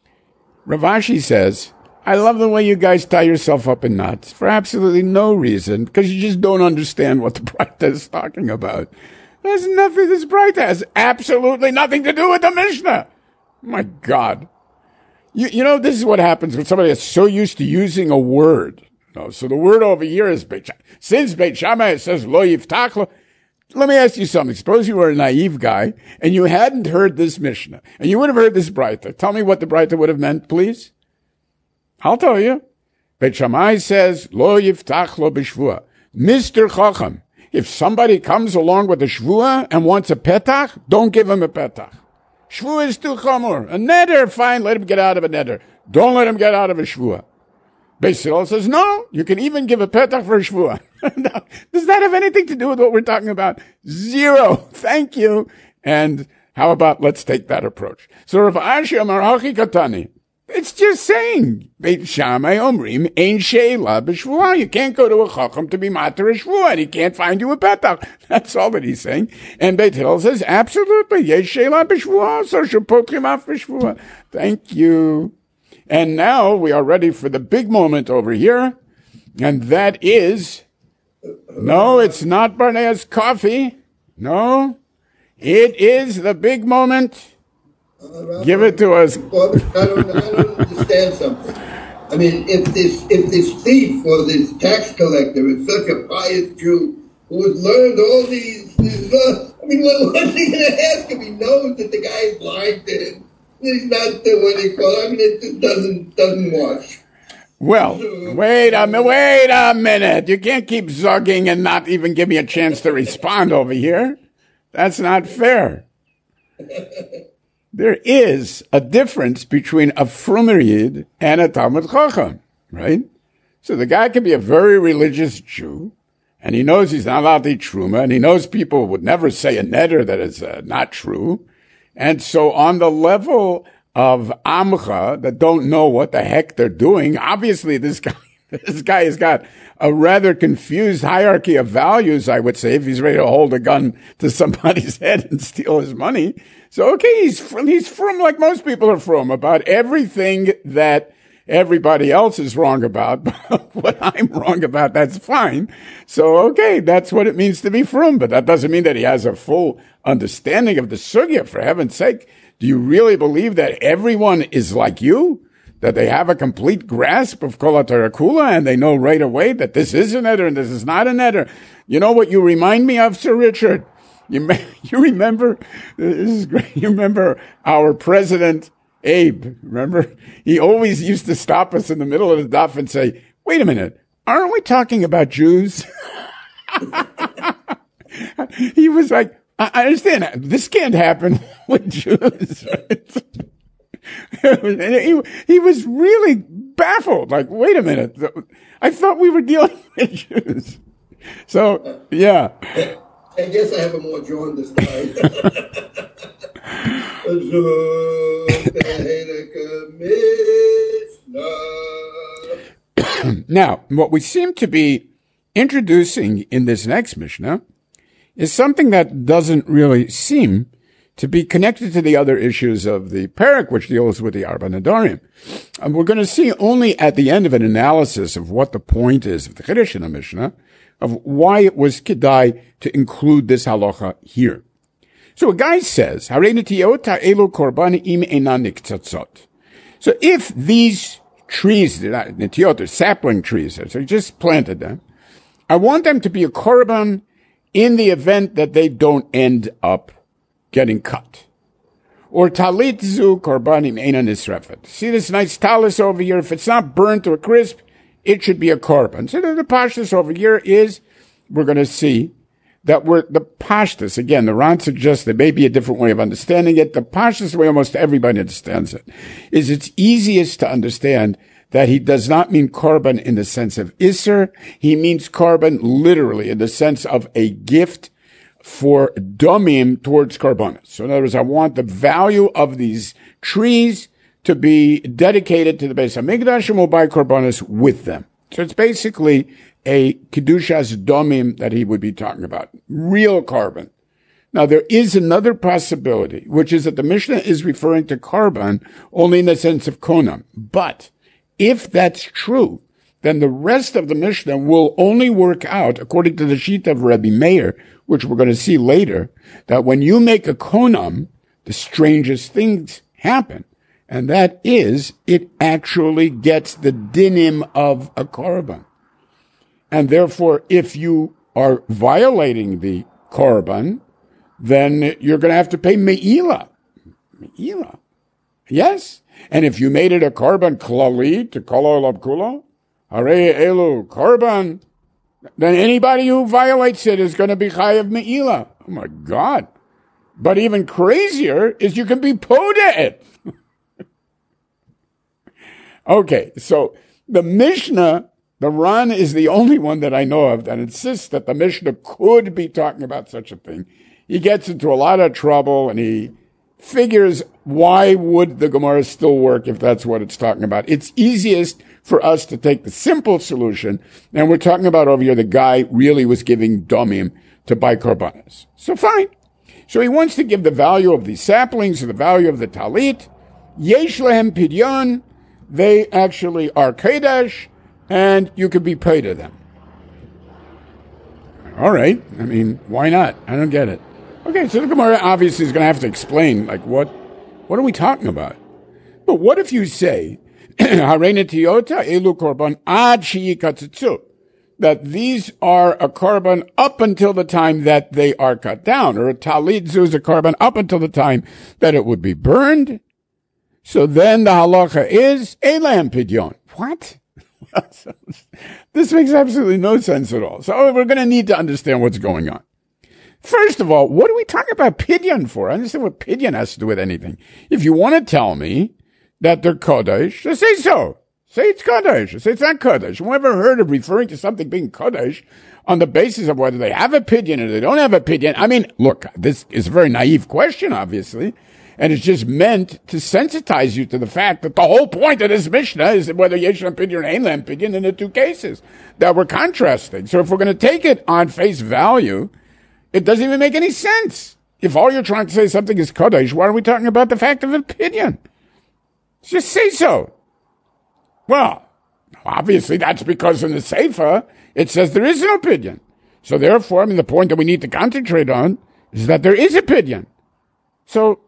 Rav Ashi says, I love the way you guys tie yourself up in knots for absolutely no reason, because you just don't understand what the Breita is talking about. There's nothing, this Breita has absolutely nothing to do with the Mishnah. My God. You, you know, this is what happens when somebody is so used to using a word. You know, so the word over here is Beit Shammai. Since Beit Shammai says lo yiftach lo. Let me ask you something. Suppose you were a naive guy and you hadn't heard this Mishnah and you would have heard this Breita. Tell me what the Breita would have meant, please. I'll tell you. Beit Shammai says, Lo yiftach lo b'shvua. Mister Chacham, if somebody comes along with a shvua and wants a petach, don't give him a petach. Shvua is too chamor. A neder, fine, let him get out of a neder. Don't let him get out of a shvua. Beit Hillel says, no, you can even give a petach for a shvua. Now, does that have anything to do with what we're talking about? Zero. Thank you. And how about let's take that approach? So Rav Ashi Amar Hachi Katani. It's just saying, Beit Shammai Omrim Ein Sheila B'Shvua. You can't go to a Chacham to be mater a Shvua, and he can't find you a petach. That's all that he's saying. And Beit Hillel says, absolutely, Yesh Sheila B'Shvua, so Shepotrim Af B'Shvua. Thank you. And now we are ready for the big moment over here, and that is, no, it's not Barnea's coffee. No, it is the big moment. Uh, Give it to us. Well, I don't, I don't understand something. I mean, if this if this thief or this tax collector is such a pious Jew who has learned all these, these uh, I mean, what, what's he going to ask if he knows that the guy is lying to him? He's not the what he call. I mean, it just doesn't doesn't wash. Well, wait a minute. Wait a minute. You can't keep zugging and not even give me a chance to respond over here. That's not fair. There is a difference between a Frumer Yid and a Talmud Chacham, right? So the guy can be a very religious Jew, and he knows he's not allowed to eat truma, and he knows people would never say a neder that is uh, not true. And so on the level of Amcha that don't know what the heck they're doing, obviously this guy, this guy has got a rather confused hierarchy of values, I would say, if he's ready to hold a gun to somebody's head and steal his money. So, okay, he's from, he's from like most people are from about everything that everybody else is wrong about. But what I'm wrong about, that's fine. So, okay, that's what it means to be from. But that doesn't mean that he has a full understanding of the sugya, for heaven's sake. Do you really believe that everyone is like you? That they have a complete grasp of Kol HaTorah Kula and they know right away that this is an eder and this is not an eder? You know what you remind me of, Sir Richard? You, you remember, this is great. You remember our president, Abe, remember? He always used to stop us in the middle of the daf and say, wait a minute, aren't we talking about Jews? He was like, I understand that. This can't happen with Jews. Right? he, he was really baffled. Like, wait a minute. I thought we were dealing with Jews. So, yeah. I guess I have a more jaundiced eye. Now, what we seem to be introducing in this next Mishnah is something that doesn't really seem to be connected to the other issues of the parak, which deals with the Arba Nedarim. And we're going to see only at the end of an analysis of what the point is of the Chiddush in the Mishnah, of why it was kedai to include this halacha here. So a guy says, so if these trees, netiot, or sapling trees, so you just planted them, I want them to be a korban in the event that they don't end up getting cut. Or talit zu korbanim eina nisrefet. See this nice talis over here? If it's not burnt to a crisp, it should be a korban. So the, the pashtus over here is, we're going to see that we're, the pashtus, again, the Ran suggests there may be a different way of understanding it. The pashtus, the way almost everybody understands it, is it's easiest to understand that he does not mean korban in the sense of Isser. He means korban literally in the sense of a gift for domim towards korbanos. So in other words, I want the value of these trees to be dedicated to the Beis HaMikdash, and we'll buy korbanos with them. So it's basically a kedushas domim that he would be talking about. Real korban. Now, there is another possibility, which is that the Mishnah is referring to korban only in the sense of konam. But if that's true, then the rest of the Mishnah will only work out, according to the sheet of Rabbi Meir, which we're going to see later, that when you make a konam, the strangest things happen. And that is, it actually gets the dinim of a korban. And therefore, if you are violating the korban, then you're going to have to pay me'ilah. Me'ilah. Yes. And if you made it a korban klali to kol olam kulo, harei elu korban, then anybody who violates it is going to be chayav me'ilah. Oh my God. But even crazier is you can be podeh. Okay, so the Mishnah, the Ran is the only one that I know of that insists that the Mishnah could be talking about such a thing. He gets into a lot of trouble, and he figures, why would the Gemara still work if that's what it's talking about? It's easiest for us to take the simple solution, and we're talking about over here the guy really was giving domim to buy korbanos. So fine. So he wants to give the value of these saplings, or the value of the talit. Yesh lehem pidyon. They actually are Kedesh, and you could be paid to them. All right. I mean, why not? I don't get it. Okay, so the Gemara obviously is going to have to explain, like, what what are we talking about? But what if you say, Harei netiyota elu korban ad sheyikatzitzu, that these are a korban up until the time that they are cut down, or a talit zu is a korban up until the time that it would be burned? So then the halacha is elam pidyon. What? This makes absolutely no sense at all. So we're going to need to understand what's going on. First of all, what are we talking about pidyon for? I understand what pidyon has to do with anything. If you want to tell me that they're kodesh, just say so. Say it's kodesh. Say it's not kodesh. Whoever heard of referring to something being kodesh on the basis of whether they have a pidyon or they don't have a pidyon? I mean, look, this is a very naive question, obviously. And it's just meant to sensitize you to the fact that the whole point of this Mishnah is whether Yesh Lam Pidyon or Ein Lam Pidyon in the two cases that we're contrasting. So if we're going to take it on face value, it doesn't even make any sense. If all you're trying to say something is Kodesh, why are we talking about the fact of a Pidyon? Just say so. Well, obviously that's because in the Sefer, it says there is no Pidyon. So therefore, I mean, the point that we need to concentrate on is that there is a Pidyon. So,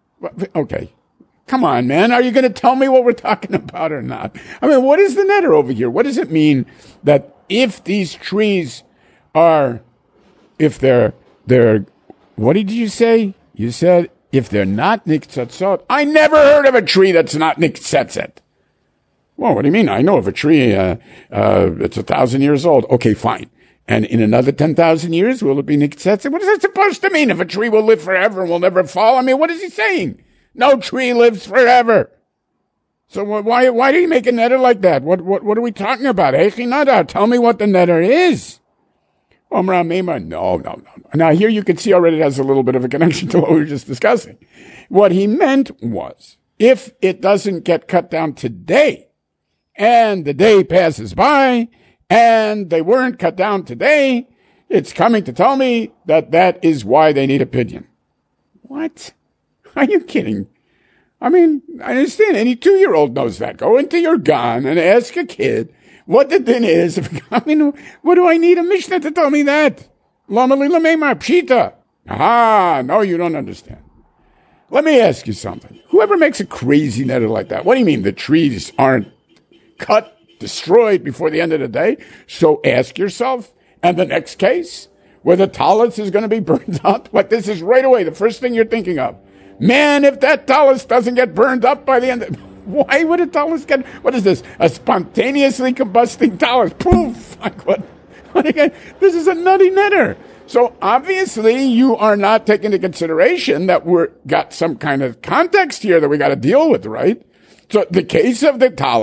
okay. Come on, man. Are you going to tell me what we're talking about or not? I mean, what is the netter over here? What does it mean that if these trees are, if they're, they're, what did you say? You said if they're not niktzatzot. I never heard of a tree that's not niktzatzet. Well, what do you mean? I know of a tree, uh, uh, it's a thousand years old. Okay, fine. And in another ten thousand years, will it be niktzatzet? What is that supposed to mean? If a tree will live forever and will never fall? I mean, what is he saying? No tree lives forever. So why why do you make a netter like that? What what what are we talking about? Hechinada, tell me what the netter is. Omra Mema, no, no, no. Now here you can see already it has a little bit of a connection to what we were just discussing. What he meant was, if it doesn't get cut down today, and the day passes by, and they weren't cut down today, it's coming to tell me that that is why they need a pidyon. What? Are you kidding? I mean, I understand any two-year-old knows that. Go into your gan and ask a kid what the din is. I mean, what do I need a Mishnah to tell me that? Lama lila meimar pshita. Ah, no, you don't understand. Let me ask you something. Whoever makes a crazy netter like that, what do you mean the trees aren't cut, destroyed before the end of the day? So ask yourself, and the next case, where the talus is going to be burned up, like this is right away the first thing you're thinking of. Man, if that talus doesn't get burned up by the end of... Why would a talus get... What is this? A spontaneously combusting talus. Poof! Like what? What again? This is a nutty netter. So obviously you are not taking into consideration that we're got some kind of context here that we got to deal with, right? So the case of the talus,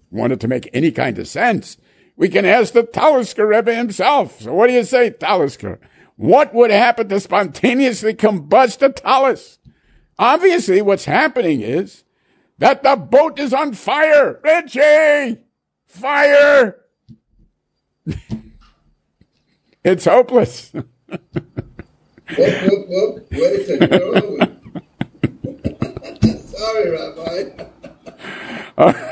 want it to make any kind of sense, we can ask the Talisker Rebbe himself. So what do you say, Talisker? What would happen to spontaneously combust a talus? Obviously, what's happening is that the boat is on fire. Richie! Fire! It's hopeless. Whoop, whoop, whoop. Wait a second. Sorry, Rabbi. Uh,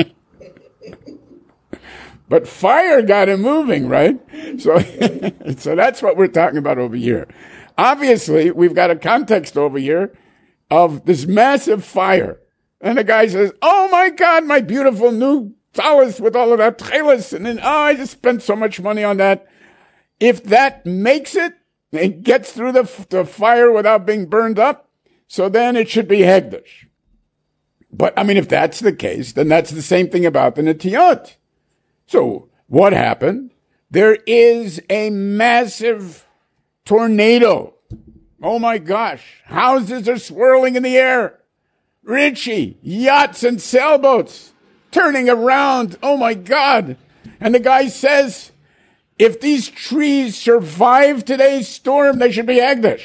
but fire got him moving, right? So, so that's what we're talking about over here. Obviously, we've got a context over here of this massive fire. And the guy says, oh my God, my beautiful new talus with all of that tchelis. And then, oh, I just spent so much money on that. If that makes it, it gets through the, the fire without being burned up, so then it should be hegdish. But, I mean, if that's the case, then that's the same thing about the netiyot. So, what happened? There is a massive tornado. Oh my gosh. Houses are swirling in the air. Richie, yachts and sailboats turning around. Oh my God. And the guy says, if these trees survive today's storm, they should be hegdish.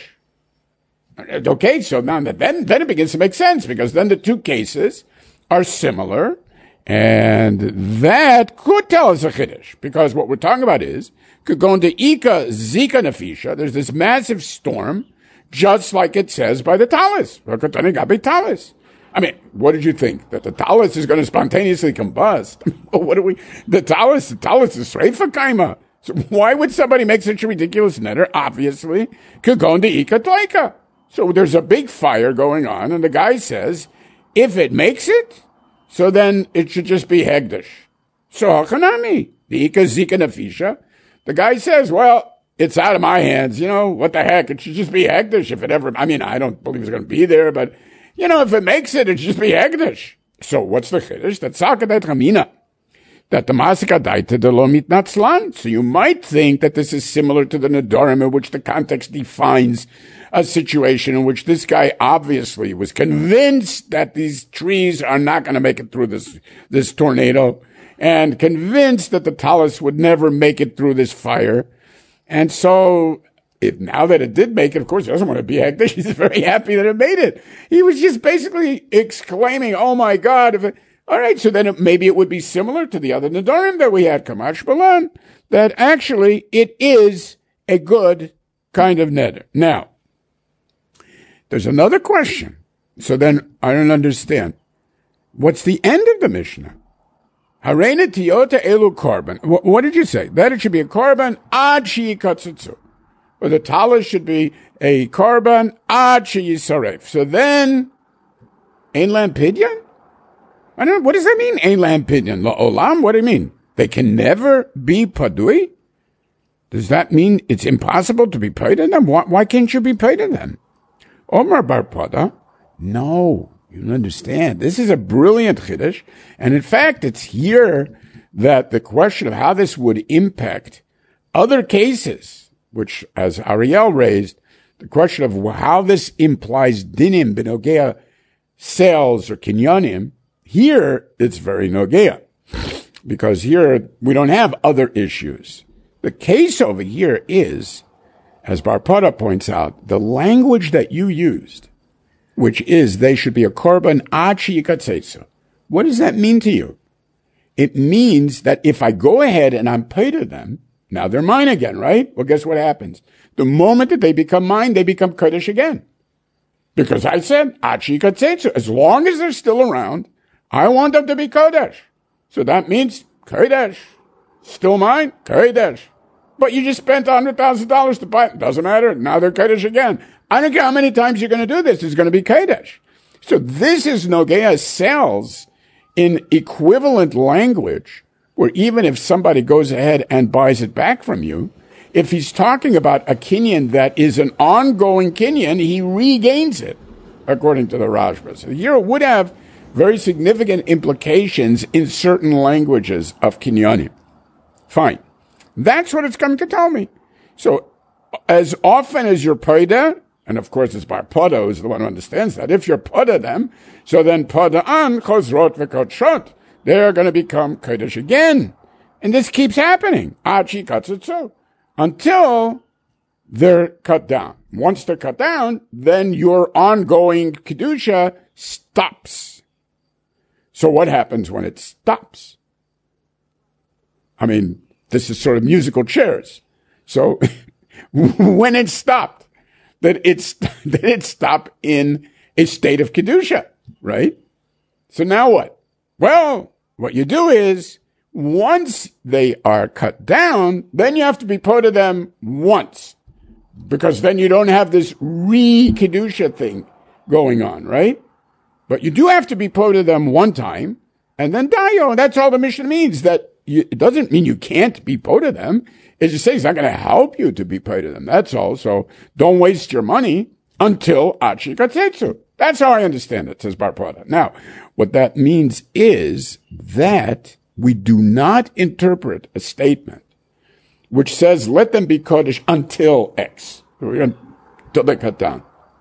Okay, so now then, then it begins to make sense, because then the two cases are similar, and that could tell us a chiddush, because what we're talking about is, could go into Ika Zika Nefisha, there's this massive storm, just like it says by the talus. talus. I mean, what did you think? That the talus is going to spontaneously combust? What do we, the talus, the talus is Sreifa Kaima. So why would somebody make such a ridiculous netter? Obviously, could go into Ika Toika. So there's a big fire going on, and the guy says, if it makes it, so then it should just be hegdish. So Hachanami, the Ika Zika Nefisha, the guy says, well, it's out of my hands, you know, what the heck, it should just be hegdish if it ever, I mean, I don't believe it's going to be there, but, you know, if it makes it, it should just be hegdish. So what's the chiddush? That Sakadet Ramina. That the Masika daita de lo mitnatzlan. So you might think that this is similar to the Nedarim, in which the context defines a situation in which this guy obviously was convinced that these trees are not going to make it through this, this tornado, and convinced that the talus would never make it through this fire. And so, if now that it did make it, of course he doesn't want to be hegdish. He's very happy that it made it. He was just basically exclaiming, oh my God, if it, all right, so then it, maybe it would be similar to the other Nedarim that we had, Kamash Balan, that actually it is a good kind of neder. Now, there's another question. So then I don't understand. What's the end of the Mishnah? Harena tiyota elu korban. What, what did you say? That it should be a korban ad shi katsutsu. Or the talus should be a korban ad shi yisaref. So then, ein lam pidyon? I don't know, what does that mean, ein lam pidyon? La'olam? What do you mean? They can never be padui? Does that mean it's impossible to be paid in them? Why, why can't you be paid in them? Omar bar Pada? No, you don't understand. This is a brilliant chiddush, and in fact, it's here that the question of how this would impact other cases, which, as Ariel raised, the question of how this implies dinim benogea sales or kinyanim, here it's very nogea, because here we don't have other issues. The case over here is, as Bar Pada points out, the language that you used, which is they should be a korban ad sheyikatzetzu. What does that mean to you? It means that if I go ahead and I'm paid to them, now they're mine again, right? Well, guess what happens? The moment that they become mine, they become kodesh again. Because I said, ad sheyikatzetzu. As long as they're still around, I want them to be kodesh. So that means kodesh. Still mine? Kodesh. But you just spent one hundred thousand dollars to buy it. Doesn't matter. Now they're Kodesh again. I don't care how many times you're going to do this. It's going to be Kodesh. So this is Nogea sells in equivalent language, where even if somebody goes ahead and buys it back from you, if he's talking about a kinyan that is an ongoing kinyan, he regains it, according to the Rashba. So here it would have very significant implications in certain languages of kinyanim. Fine. That's what it's coming to tell me. So, as often as you're paida, and of course it's Bar Pada who's the one who understands that, if you're pada them, so then pada an chosrot v'kodshot, they're going to become Kodesh again. And this keeps happening. Achi katzutzu. Until they're cut down. Once they're cut down, then your ongoing Kedusha stops. So what happens when it stops? I mean, this is sort of musical chairs. So when it stopped, that it's that it stopped in a state of Kedusha, right? So now what? Well, what you do is, once they are cut down, then you have to be put to them once. Because then you don't have this re-Kedusha thing going on, right? But you do have to be put to them one time, and then dayo. That's all the Mishnah means. That you, it doesn't mean you can't be put to them. It just says it's not going to help you to be put to them. That's all. So don't waste your money until Achi Katzetsu. That's how I understand it, says Bar Pada. Now, what that means is that we do not interpret a statement which says, let them be Kodesh until X. Until they cut down.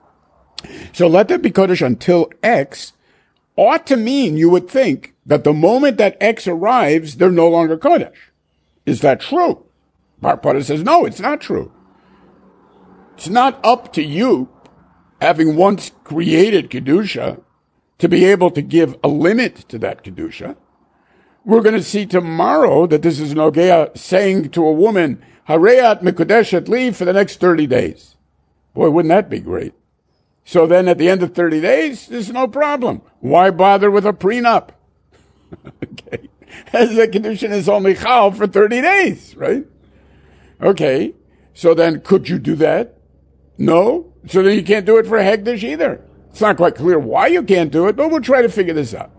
So let them be Kodesh until X ought to mean, you would think, that the moment that X arrives, they're no longer Kodesh. Is that true? Bar Pada says, no, it's not true. It's not up to you, having once created Kedusha, to be able to give a limit to that Kedusha. We're going to see tomorrow that this is Nogea saying to a woman, Hareat Mekudeshet, leave for the next thirty days. Boy, wouldn't that be great? So then at the end of thirty days, there's no problem. Why bother with a prenup? Okay. As the condition is only chal for thirty days, right? Okay. So then could you do that? No. So then you can't do it for Hegdish either. It's not quite clear why you can't do it, but we'll try to figure this out.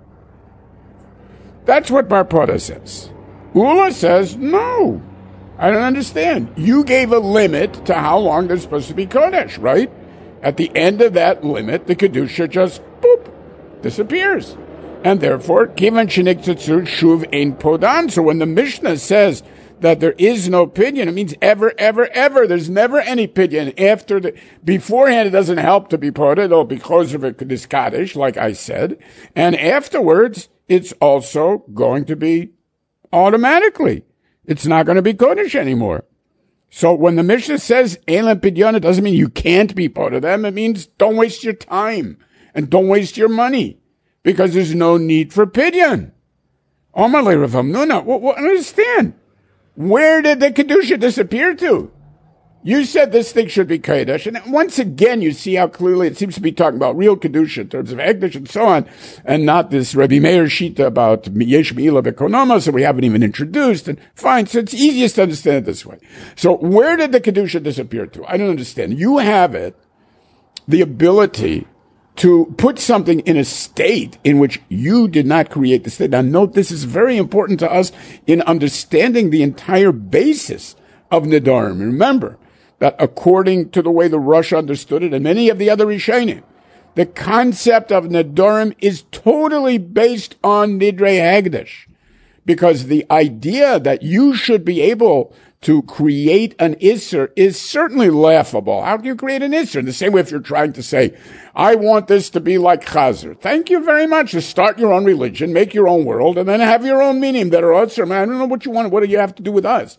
That's what Bar Pada says. Ula says, no, I don't understand. You gave a limit to how long they're supposed to be Kodesh, right? At the end of that limit, the Kedusha just, boop, disappears. And therefore, Kivan Shenik Tzitzur Shuv Ein Podan. So when the Mishnah says that there is no pidyon, it means ever, ever, ever. There's never any pidyon. After the, beforehand, it doesn't help to be poda. It'll be closer to this Kaddish, like I said. And afterwards, it's also going to be automatically. It's not going to be Kodesh anymore. So when the Mishnah says Elam Pidyon, it doesn't mean you can't be part of them. It means don't waste your time and don't waste your money because there's no need for Pidyon. Omalei Rav Hamnuna, well, well, understand. Where did the Kedusha disappear to? You said this thing should be Kodesh, and once again you see how clearly it seems to be talking about real Kedusha in terms of Hegdish and so on, and not this Rebbe Meir Shita about Yesh Me'ila V'Konoma, so we haven't even introduced, and fine, so it's easiest to understand it this way. So where did the Kedusha disappear to? I don't understand. You have it, the ability to put something in a state in which you did not create the state. Now note, this is very important to us in understanding the entire basis of Nedarim. Remember, that according to the way the Rosh understood it, and many of the other Rishonim, the concept of Nedarim is totally based on Nidrei Hagdish. Because the idea that you should be able to create an Isser is certainly laughable. How can you create an Isser? In the same way if you're trying to say, I want this to be like Chazer. Thank you very much. To start your own religion, make your own world, and then have your own meaning that are Isser. Man, I don't know what you want. What do you have to do with us?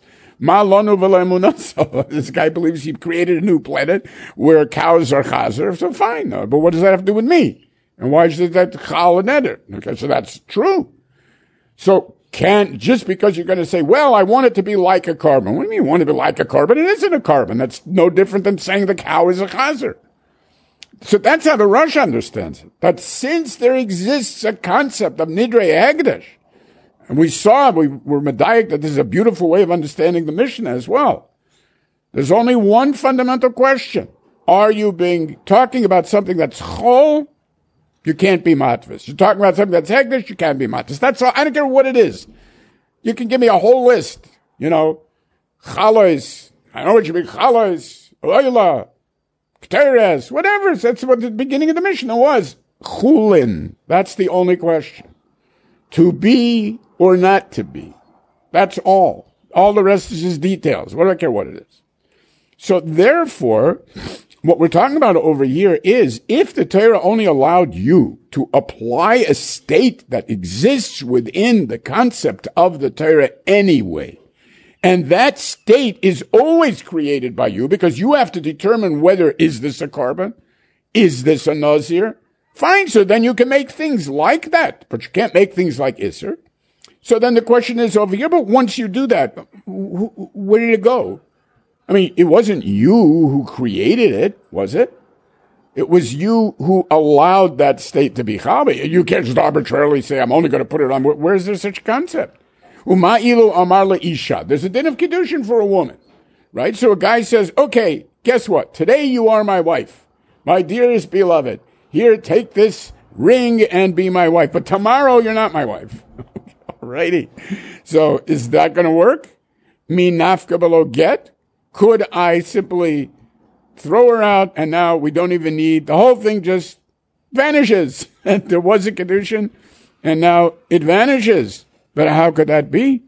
This guy believes he created a new planet where cows are chazer, so fine. But what does that have to do with me? And why is that chal and eder? Okay, so that's true. So can't, just because you're going to say, well, I want it to be like a carbon. What do you mean you want it to be like a carbon? It isn't a carbon. That's no different than saying the cow is a chazer. So that's how the Rosh understands it. That since there exists a concept of Nidrei Hagdish, and we saw, we were medayik that this is a beautiful way of understanding the Mishnah as well. There's only one fundamental question. Are you being, talking about something that's chol? You can't be matvis. You're talking about something that's hegdish? You can't be matvis. That's all. I don't care what it is. You can give me a whole list. You know, chalois. I know what you mean. Chalois, oila, kteres, whatever. That's what the beginning of the Mishnah was. Chulin. That's the only question. To be or not to be. That's all. All the rest is just details. What do I care what it is? So therefore, what we're talking about over here is if the Torah only allowed you to apply a state that exists within the concept of the Torah anyway, and that state is always created by you because you have to determine whether is this a carbon, is this a nazir? Fine, so then you can make things like that, but you can't make things like Isser. So then the question is over here, but once you do that, where did it go? I mean, it wasn't you who created it, was it? It was you who allowed that state to be chavi. You can't just arbitrarily say, I'm only going to put it on. Where is there such a concept? Uma'ilu amar isha. There's a din of kedushin for a woman, right? So a guy says, okay, guess what? Today you are my wife, my dearest beloved. Here, take this ring and be my wife. But tomorrow you're not my wife. Alrighty. So is that going to work? Mi nafka below get? Could I simply throw her out and now we don't even need, the whole thing just vanishes. And there was a kedushin and now it vanishes. But how could that be?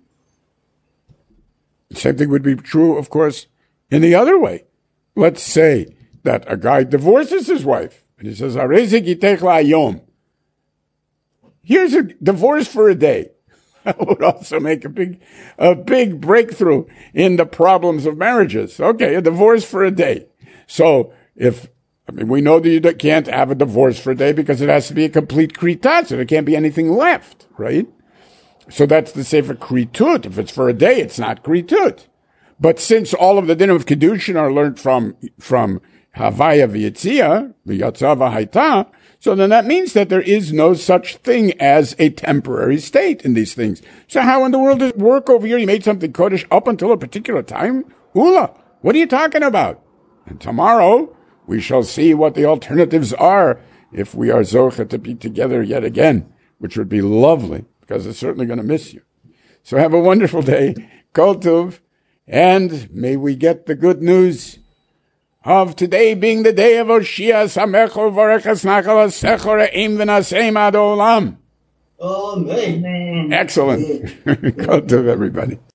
Same thing would be true, of course, in the other way. Let's say that a guy divorces his wife and he says, Arezi gitech la'ayom. Here's a divorce for a day. That would also make a big, a big breakthrough in the problems of marriages. Okay, a divorce for a day. So if, I mean, we know that you can't have a divorce for a day because it has to be a complete kritat, so there can't be anything left, right? So that's the sefer kritut. If it's for a day, it's not kritut. But since all of the din of kedushin are learned from, from Havaya v'yitzia, v'yatza v'haita, so then that means that there is no such thing as a temporary state in these things. So how in the world does it work over here? You made something kodesh up until a particular time? Ula, what are you talking about? And tomorrow we shall see what the alternatives are if we are zocha to be together yet again, which would be lovely because it's certainly going to miss you. So have a wonderful day. Kol Tov. And may we get the good news of today being the day of Oshia Samecho Varechas Nachal Secho Re'im V'Naseim Ad Olam. Amen. Excellent. Kol Tov, everybody.